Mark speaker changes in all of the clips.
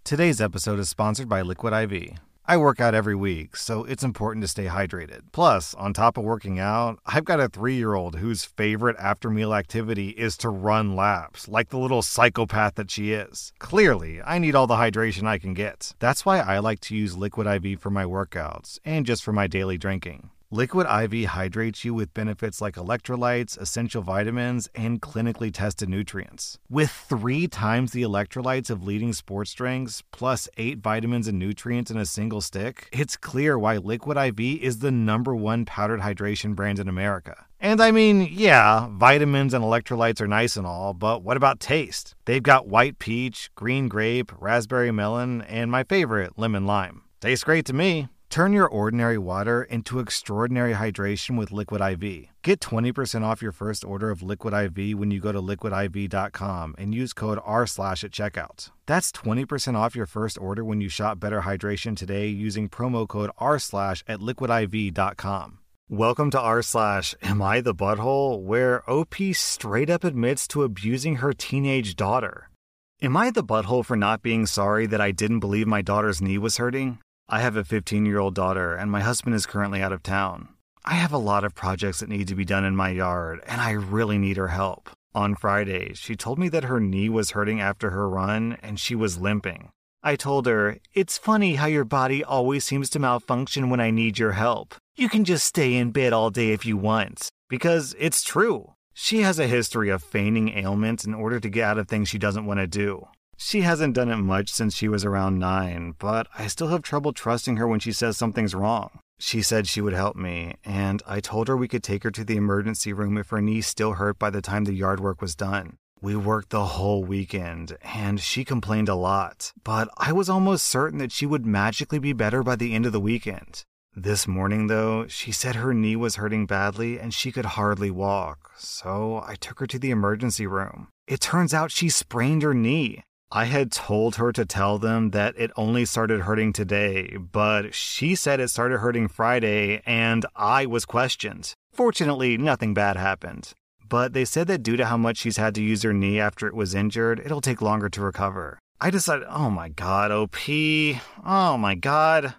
Speaker 1: Today's episode is sponsored by Liquid IV. I work out every week, so it's important to stay hydrated. Plus, on top of working out, I've got a 3-year-old whose favorite after-meal activity is to run laps, like the little psychopath that she is. Clearly, I need all the hydration I can get. That's why I like to use Liquid IV for my workouts, and just for my daily drinking. Liquid IV hydrates you with benefits like electrolytes, essential vitamins, and clinically tested nutrients. With 3 times the electrolytes of leading sports drinks, plus 8 vitamins and nutrients in a single stick, it's clear why Liquid IV is the #1 powdered hydration brand in America. And I mean, yeah, vitamins and electrolytes are nice and all, but what about taste? They've got white peach, green grape, raspberry melon, and my favorite, lemon lime. Tastes great to me. Turn your ordinary water into extraordinary hydration with Liquid IV. Get 20% off your first order of Liquid IV when you go to liquidiv.com and use code R/ at checkout. That's 20% off your first order when you shop Better Hydration today using promo code R/ at liquidiv.com. Welcome to R/ Am I the Butthole? Where OP straight up admits to abusing her teenage daughter. Am I the butthole for not being sorry that I didn't believe my daughter's knee was hurting? I have a 15-year-old daughter, and my husband is currently out of town. I have a lot of projects that need to be done in my yard, and I really need her help. On Friday, she told me that her knee was hurting after her run, and she was limping. I told her, "It's funny how your body always seems to malfunction when I need your help. You can just stay in bed all day if you want." Because it's true. She has a history of feigning ailments in order to get out of things she doesn't want to do. She hasn't done it much since she was around 9, but I still have trouble trusting her when she says something's wrong. She said she would help me, and I told her we could take her to the emergency room if her knee still hurt by the time the yard work was done. We worked the whole weekend, and she complained a lot, but I was almost certain that she would magically be better by the end of the weekend. This morning, though, she said her knee was hurting badly and she could hardly walk, so I took her to the emergency room. It turns out she sprained her knee. I had told her to tell them that it only started hurting today, but she said it started hurting Friday, and I was questioned. Fortunately, nothing bad happened. But they said that due to how much she's had to use her knee after it was injured, it'll take longer to recover. I decided, oh my god, OP. Oh my god.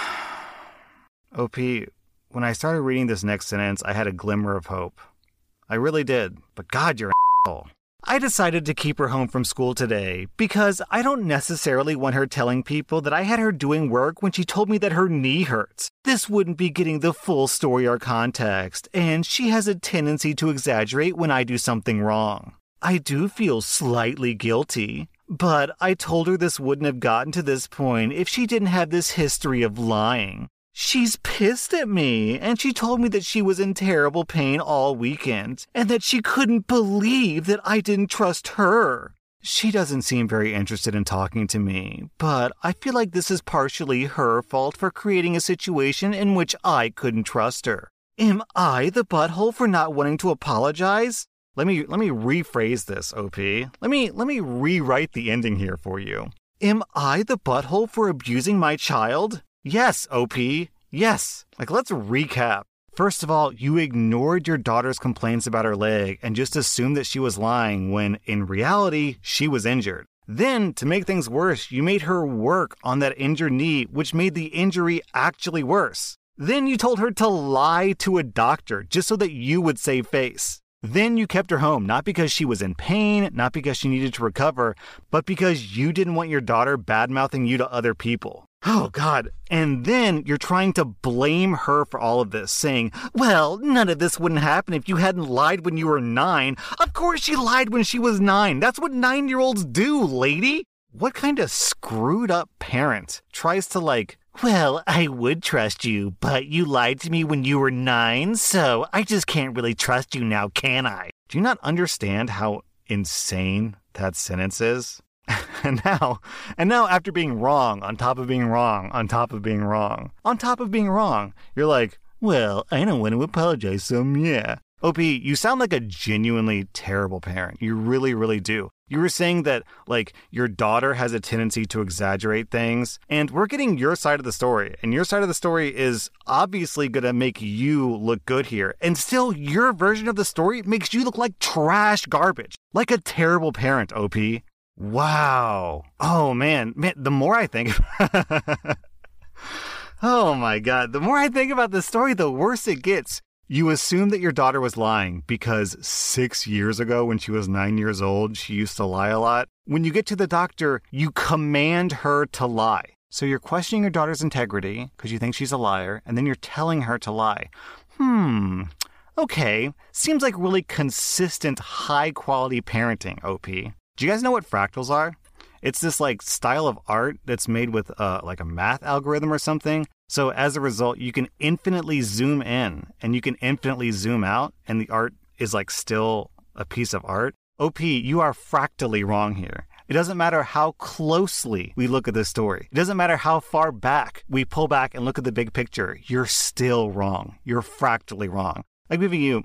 Speaker 1: OP, when I started reading this next sentence, I had a glimmer of hope. I really did. But god, you're an asshole. I decided to keep her home from school today because I don't necessarily want her telling people that I had her doing work when she told me that her knee hurts. This wouldn't be getting the full story or context, and she has a tendency to exaggerate when I do something wrong. I do feel slightly guilty, but I told her this wouldn't have gotten to this point if she didn't have this history of lying. She's pissed at me, and she told me that she was in terrible pain all weekend, and that she couldn't believe that I didn't trust her. She doesn't seem very interested in talking to me, but I feel like this is partially her fault for creating a situation in which I couldn't trust her. Am I the butthole for not wanting to apologize? Let me rephrase this, OP. Let me rewrite the ending here for you. Am I the butthole for abusing my child? Yes, OP. Yes. Let's recap. First of all, you ignored your daughter's complaints about her leg and just assumed that she was lying when, in reality, she was injured. Then, to make things worse, you made her work on that injured knee, which made the injury actually worse. Then you told her to lie to a doctor just so that you would save face. Then you kept her home, not because she was in pain, not because she needed to recover, but because you didn't want your daughter bad-mouthing you to other people. Oh, God. And then you're trying to blame her for all of this, saying, well, none of this wouldn't happen if you hadn't lied when you were 9. Of course she lied when she was 9. That's what 9-year-olds do, lady. What kind of screwed up parent tries to well, I would trust you, but you lied to me when you were 9, so I just can't really trust you now, can I? Do you not understand how insane that sentence is? And now, after being wrong, on top of being wrong, on top of being wrong, on top of being wrong, you're like, well, I don't want to apologize, so yeah. OP, you sound like a genuinely terrible parent. You really, really do. You were saying that, your daughter has a tendency to exaggerate things, and we're getting your side of the story, and your side of the story is obviously going to make you look good here, and still, your version of the story makes you look like trash garbage, like a terrible parent, OP. Wow. Oh, man, the more I think oh my God, the more I think about this story, the worse it gets. You assume that your daughter was lying because 6 years ago when she was 9 years old, she used to lie a lot. When you get to the doctor, you command her to lie. So you're questioning your daughter's integrity because you think she's a liar, and then you're telling her to lie. Okay, seems like really consistent, high-quality parenting, OP. Do you guys know what fractals are? It's this like style of art that's made with like a math algorithm or something. So as a result, you can infinitely zoom in and you can infinitely zoom out, and the art is like still a piece of art. OP, you are fractally wrong here. It doesn't matter how closely we look at this story. It doesn't matter how far back we pull back and look at the big picture. You're still wrong. You're fractally wrong. I'm giving you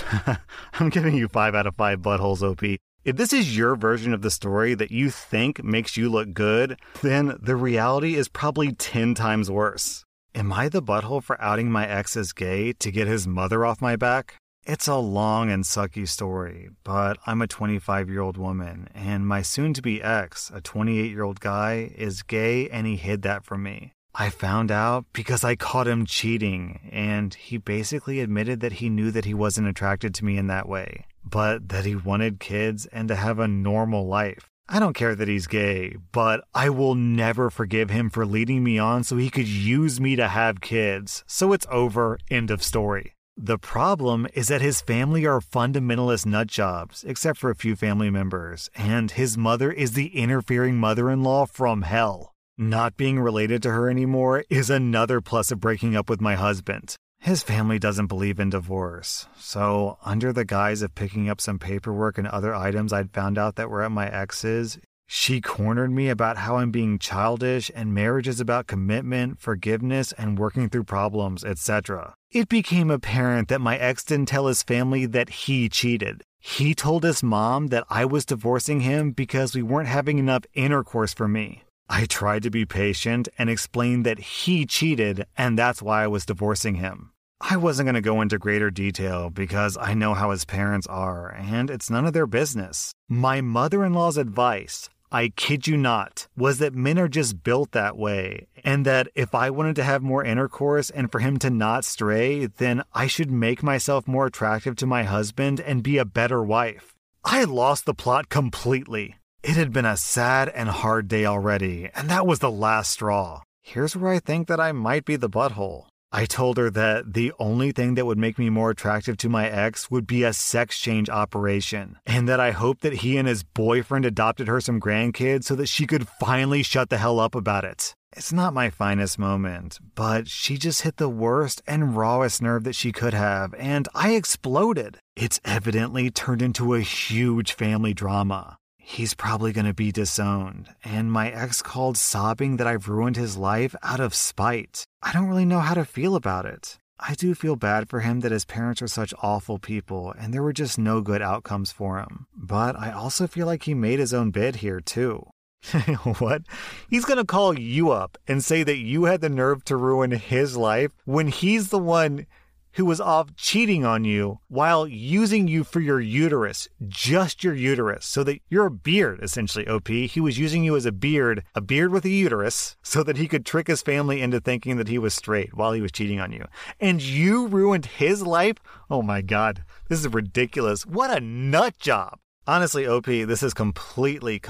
Speaker 1: 5 out of 5 buttholes, OP. If this is your version of the story that you think makes you look good, then the reality is probably 10 times worse. Am I the butthole for outing my ex as gay to get his mother off my back? It's a long and sucky story, but I'm a 25-year-old woman, and my soon-to-be ex, a 28-year-old guy, is gay, and he hid that from me. I found out because I caught him cheating, and he basically admitted that he knew that he wasn't attracted to me in that way, but that he wanted kids and to have a normal life. I don't care that he's gay, but I will never forgive him for leading me on so he could use me to have kids. So it's over, end of story. The problem is that his family are fundamentalist nutjobs, except for a few family members, and his mother is the interfering mother-in-law from hell. Not being related to her anymore is another plus of breaking up with my husband. His family doesn't believe in divorce, so under the guise of picking up some paperwork and other items I'd found out that were at my ex's, she cornered me about how I'm being childish and marriage is about commitment, forgiveness, and working through problems, etc. It became apparent that my ex didn't tell his family that he cheated. He told his mom that I was divorcing him because we weren't having enough intercourse for me. I tried to be patient and explained that he cheated and that's why I was divorcing him. I wasn't going to go into greater detail because I know how his parents are and it's none of their business. My mother-in-law's advice, I kid you not, was that men are just built that way and that if I wanted to have more intercourse and for him to not stray, then I should make myself more attractive to my husband and be a better wife. I lost the plot completely. It had been a sad and hard day already, and that was the last straw. Here's where I think that I might be the butthole. I told her that the only thing that would make me more attractive to my ex would be a sex change operation, and that I hoped that he and his boyfriend adopted her some grandkids so that she could finally shut the hell up about it. It's not my finest moment, but she just hit the worst and rawest nerve that she could have, and I exploded. It's evidently turned into a huge family drama. He's probably going to be disowned, and my ex called sobbing that I've ruined his life out of spite. I don't really know how to feel about it. I do feel bad for him that his parents are such awful people, and there were just no good outcomes for him. But I also feel like he made his own bid here, too. What? He's going to call you up and say that you had the nerve to ruin his life when he's the one who was off cheating on you while using you for your uterus, just your uterus, so that you're a beard, essentially, OP. He was using you as a beard with a uterus, so that he could trick his family into thinking that he was straight while he was cheating on you. And you ruined his life? Oh my God, this is ridiculous. What a nut job. Honestly, OP, this is completely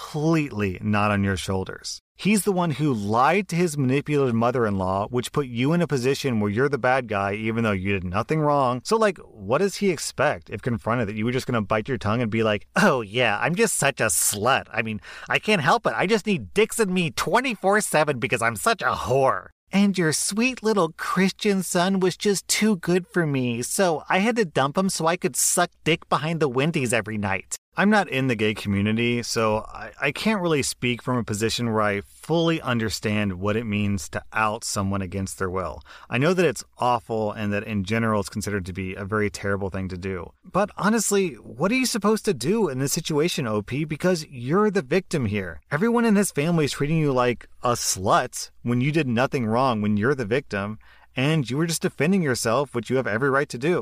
Speaker 1: not on your shoulders. He's the one who lied to his manipulative mother-in-law, which put you in a position where you're the bad guy, even though you did nothing wrong. So, what does he expect if confronted that you were just going to bite your tongue and be like, oh yeah, I'm just such a slut. I mean, I can't help it. I just need dicks in me 24/7 because I'm such a whore. And your sweet little Christian son was just too good for me, so I had to dump him so I could suck dick behind the Wendy's every night. I'm not in the gay community, so I can't really speak from a position where I fully understand what it means to out someone against their will. I know that it's awful and that in general it's considered to be a very terrible thing to do. But honestly, what are you supposed to do in this situation, OP? Because you're the victim here. Everyone in his family is treating you like a slut when you did nothing wrong, when you're the victim, and you were just defending yourself, which you have every right to do.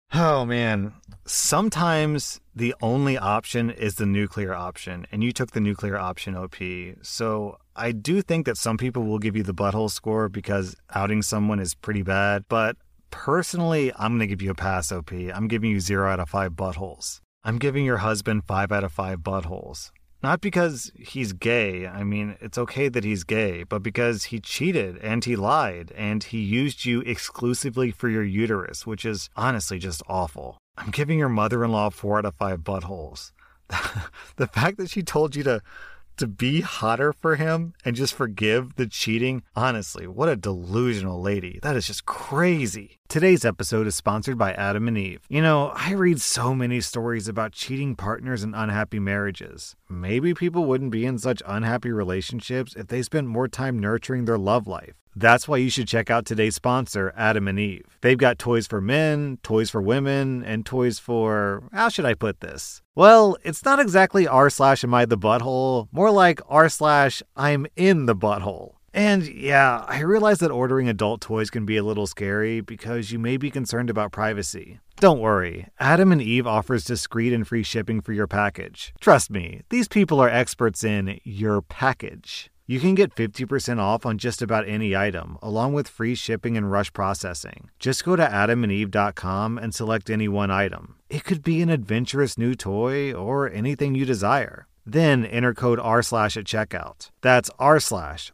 Speaker 1: Oh man, sometimes the only option is the nuclear option, and you took the nuclear option, OP. So I do think that some people will give you the butthole score because outing someone is pretty bad, but personally, I'm going to give you a pass, OP. I'm giving you 0 out of 5 buttholes. I'm giving your husband 5 out of 5 buttholes. Not because he's gay, I mean, it's okay that he's gay, but because he cheated and he lied and he used you exclusively for your uterus, which is honestly just awful. I'm giving your mother-in-law 4 out of 5 buttholes. The fact that she told you to be hotter for him and just forgive the cheating, honestly, what a delusional lady. That is just crazy. Today's episode is sponsored by Adam and Eve. You know, I read so many stories about cheating partners and unhappy marriages. Maybe people wouldn't be in such unhappy relationships if they spent more time nurturing their love life. That's why you should check out today's sponsor, Adam and Eve. They've got toys for men, toys for women, and toys for... how should I put this? Well, it's not exactly r/am I the butthole, more like r/I'm in the butthole. And yeah, I realize that ordering adult toys can be a little scary because you may be concerned about privacy. Don't worry, Adam and Eve offers discreet and free shipping for your package. Trust me, these people are experts in your package. You can get 50% off on just about any item, along with free shipping and rush processing. Just go to adamandeve.com and select any one item. It could be an adventurous new toy or anything you desire. Then enter code r/ at checkout. That's r/RSLASH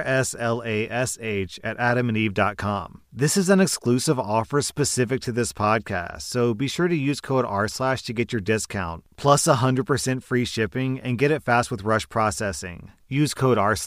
Speaker 1: at adamandeve.com. This is an exclusive offer specific to this podcast, so be sure to use code r/ to get your discount, plus 100% free shipping, and get it fast with rush processing. Use code r/.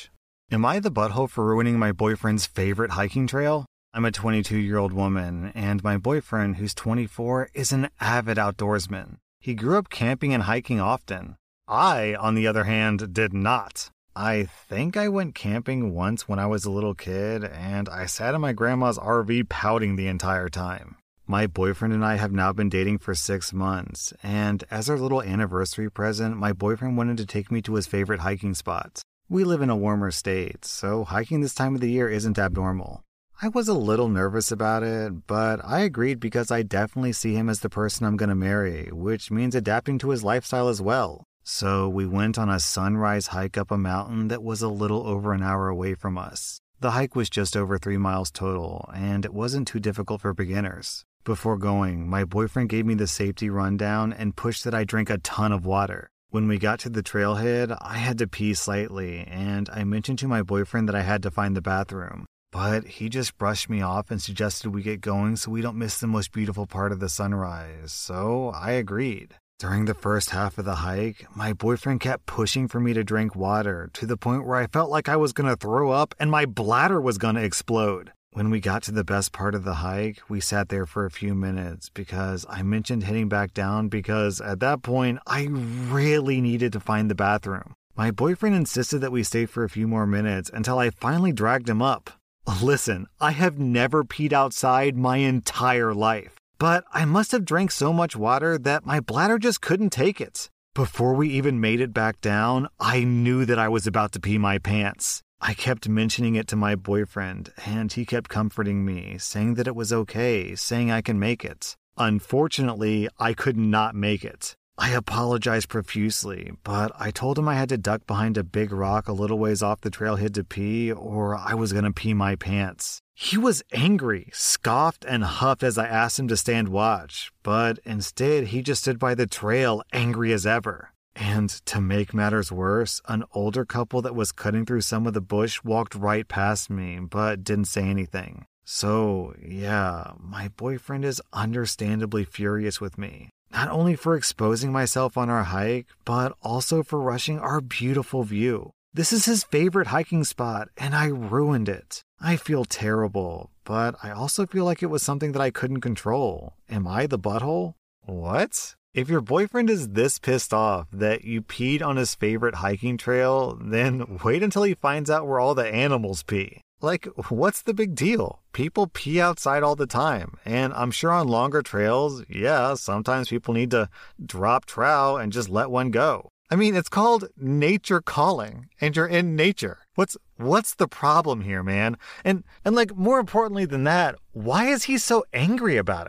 Speaker 1: Am I the butthole for ruining my boyfriend's favorite hiking trail? I'm a 22-year-old woman, and my boyfriend, who's 24, is an avid outdoorsman. He grew up camping and hiking often. I, on the other hand, did not. I think I went camping once when I was a little kid, and I sat in my grandma's RV pouting the entire time. My boyfriend and I have now been dating for 6 months, and as our little anniversary present, my boyfriend wanted to take me to his favorite hiking spot. We live in a warmer state, so hiking this time of the year isn't abnormal. I was a little nervous about it, but I agreed because I definitely see him as the person I'm going to marry, which means adapting to his lifestyle as well. So we went on a sunrise hike up a mountain that was a little over an hour away from us. The hike was just over 3 miles total, and it wasn't too difficult for beginners. Before going, my boyfriend gave me the safety rundown and pushed that I drink a ton of water. When we got to the trailhead, I had to pee slightly, and I mentioned to my boyfriend that I had to find the bathroom. But he just brushed me off and suggested we get going so we don't miss the most beautiful part of the sunrise, so I agreed. During the first half of the hike, my boyfriend kept pushing for me to drink water to the point where I felt like I was going to throw up and my bladder was going to explode. When we got to the best part of the hike, we sat there for a few minutes because I mentioned heading back down because at that point, I really needed to find the bathroom. My boyfriend insisted that we stay for a few more minutes until I finally dragged him up. Listen, I have never peed outside my entire life. But I must have drank so much water that my bladder just couldn't take it. Before we even made it back down, I knew that I was about to pee my pants. I kept mentioning it to my boyfriend, and he kept comforting me, saying that it was okay, saying I can make it. Unfortunately, I could not make it. I apologized profusely, but I told him I had to duck behind a big rock a little ways off the trailhead to pee, or I was going to pee my pants. He was angry, scoffed, and huffed as I asked him to stand watch, but instead he just stood by the trail, angry as ever. And to make matters worse, an older couple that was cutting through some of the bush walked right past me, but didn't say anything. So, yeah, my boyfriend is understandably furious with me. Not only for exposing myself on our hike, but also for rushing our beautiful view. This is his favorite hiking spot, and I ruined it. I feel terrible, but I also feel like it was something that I couldn't control. Am I the butthole? What? If your boyfriend is this pissed off that you peed on his favorite hiking trail, then wait until he finds out where all the animals pee. Like, what's the big deal? People pee outside all the time, and I'm sure on longer trails, yeah, sometimes people need to drop trow and just let one go. I mean, it's called nature calling, and you're in nature. What's the problem here, man? And like, more importantly than that, why is he so angry about it?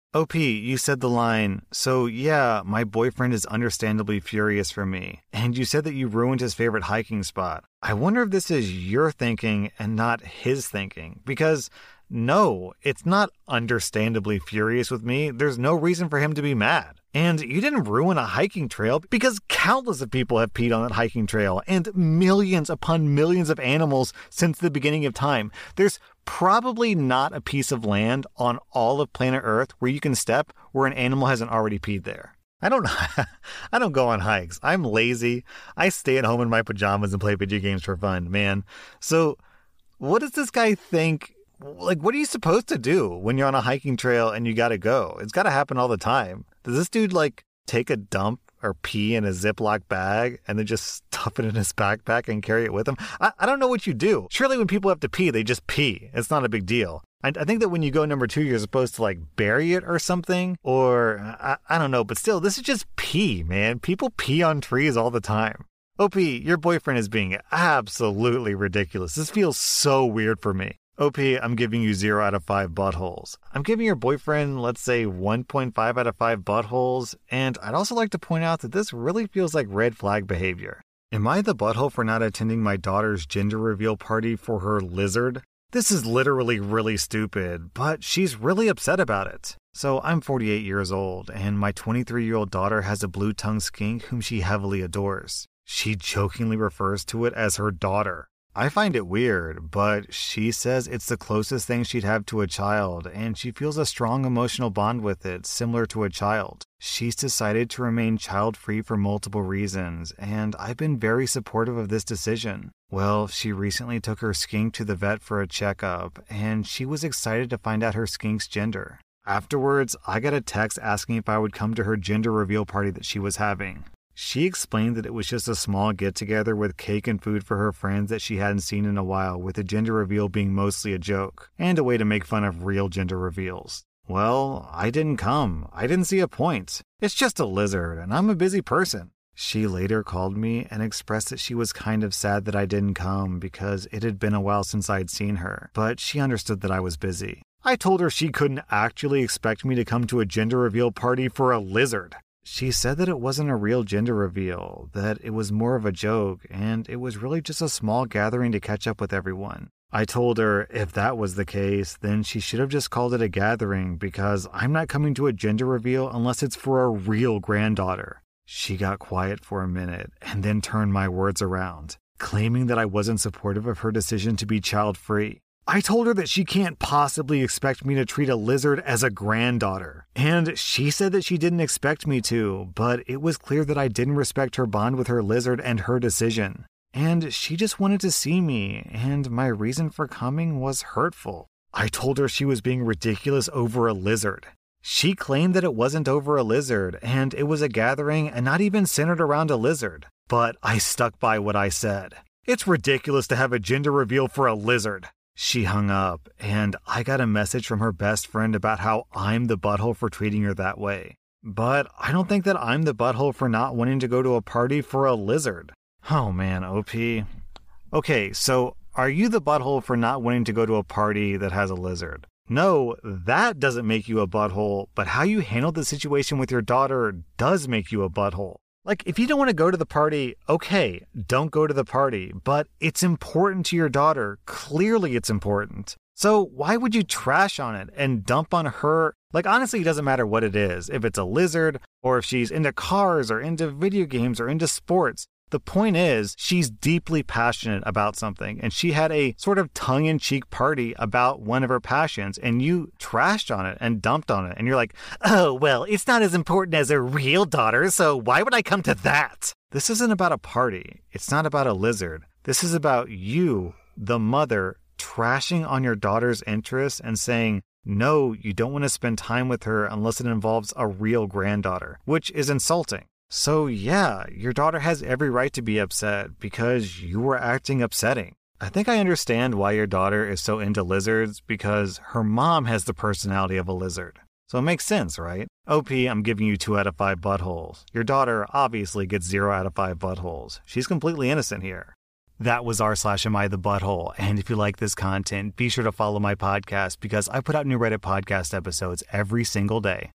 Speaker 1: OP, you said the line, "So yeah, my boyfriend is understandably furious for me," and you said that you ruined his favorite hiking spot. I wonder if this is your thinking and not his thinking, because no, it's not understandably furious with me. There's no reason for him to be mad. And you didn't ruin a hiking trail because countless of people have peed on that hiking trail and millions upon millions of animals since the beginning of time. There's probably not a piece of land on all of planet Earth where you can step where an animal hasn't already peed there. I don't go on hikes. I'm lazy. I stay at home in my pajamas and play video games for fun, man. So what does this guy think? Like, what are you supposed to do when you're on a hiking trail and you gotta go? It's gotta happen all the time. Does this dude, like, take a dump or pee in a Ziploc bag and then just stuff it in his backpack and carry it with him? I don't know what you do. Surely when people have to pee, they just pee. It's not a big deal. I think that when you go number 2, you're supposed to, like, bury it or something. Or, I don't know. But still, this is just pee, man. People pee on trees all the time. OP, your boyfriend is being absolutely ridiculous. This feels so weird for me. OP, I'm giving you 0 out of 5 buttholes. I'm giving your boyfriend, let's say, 1.5 out of 5 buttholes, and I'd also like to point out that this really feels like red flag behavior. Am I the butthole for not attending my daughter's gender reveal party for her lizard? This is literally really stupid, but she's really upset about it. So I'm 48 years old, and my 23-year-old daughter has a blue-tongued skink whom she heavily adores. She jokingly refers to it as her daughter. I find it weird, but she says it's the closest thing she'd have to a child, and she feels a strong emotional bond with it, similar to a child. She's decided to remain child-free for multiple reasons, and I've been very supportive of this decision. Well, she recently took her skink to the vet for a checkup, and she was excited to find out her skink's gender. Afterwards, I got a text asking if I would come to her gender reveal party that she was having. She explained that it was just a small get-together with cake and food for her friends that she hadn't seen in a while, with the gender reveal being mostly a joke, and a way to make fun of real gender reveals. Well, I didn't come. I didn't see a point. It's just a lizard, and I'm a busy person. She later called me and expressed that she was kind of sad that I didn't come because it had been a while since I'd seen her, but she understood that I was busy. I told her she couldn't actually expect me to come to a gender reveal party for a lizard. She said that it wasn't a real gender reveal, that it was more of a joke, and it was really just a small gathering to catch up with everyone. I told her if that was the case, then she should have just called it a gathering because I'm not coming to a gender reveal unless it's for a real granddaughter. She got quiet for a minute and then turned my words around, claiming that I wasn't supportive of her decision to be child-free. I told her that she can't possibly expect me to treat a lizard as a granddaughter. And she said that she didn't expect me to, but it was clear that I didn't respect her bond with her lizard and her decision. And she just wanted to see me, and my reason for coming was hurtful. I told her she was being ridiculous over a lizard. She claimed that it wasn't over a lizard, and it was a gathering and not even centered around a lizard. But I stuck by what I said. It's ridiculous to have a gender reveal for a lizard. She hung up, and I got a message from her best friend about how I'm the butthole for treating her that way. But I don't think that I'm the butthole for not wanting to go to a party for a lizard. Oh man, OP. Okay, so are you the butthole for not wanting to go to a party that has a lizard? No, that doesn't make you a butthole, but how you handled the situation with your daughter does make you a butthole. Like, if you don't want to go to the party, okay, don't go to the party, but it's important to your daughter. Clearly it's important. So why would you trash on it and dump on her? Like, honestly, it doesn't matter what it is. If it's a lizard, or if she's into cars, or into video games, or into sports. The point is, she's deeply passionate about something, and she had a sort of tongue-in-cheek party about one of her passions, and you trashed on it and dumped on it, and you're like, oh, well, it's not as important as a real daughter, so why would I come to that? This isn't about a party. It's not about a lizard. This is about you, the mother, trashing on your daughter's interests and saying, no, you don't want to spend time with her unless it involves a real granddaughter, which is insulting. So yeah, your daughter has every right to be upset because you were acting upsetting. I think I understand why your daughter is so into lizards because her mom has the personality of a lizard. So it makes sense, right? OP, I'm giving you 2 out of 5 buttholes. Your daughter obviously gets 0 out of 5 buttholes. She's completely innocent here. That was r/Am I the Butthole. And if you like this content, be sure to follow my podcast because I put out new Reddit podcast episodes every single day.